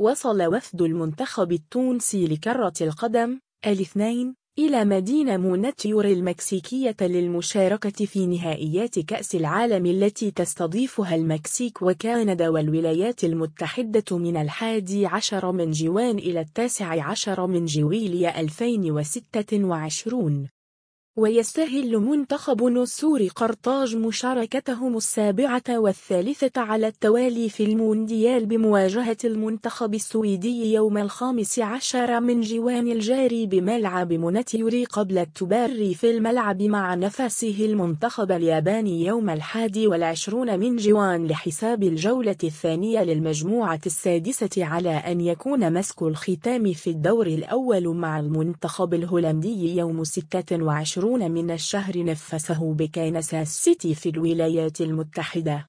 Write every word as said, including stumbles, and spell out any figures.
وصل وفد المنتخب التونسي لكرة القدم الاثنين إلى مدينة مونتيور المكسيكية للمشاركة في نهائيات كأس العالم التي تستضيفها المكسيك وكندا والولايات المتحدة من الحادي عشر من جوان إلى التاسع عشر من جويلية ألفين وستة وعشرين. ويستهل منتخب نسور قرطاج مشاركتهم السابعة والثالثة على التوالي في المونديال بمواجهة المنتخب السويدي يوم الخامس عشر من جوان الجاري بملعب مونتيور قبل التبري في الملعب مع نفسه المنتخب الياباني يوم الحادي والعشرون من جوان لحساب الجولة الثانية للمجموعة السادسة على أن يكون مسك الختام في الدور الأول مع المنتخب الهولندي يوم ستة وعشرين من الشهر نفسه بكنساس سيتي في الولايات المتحدة.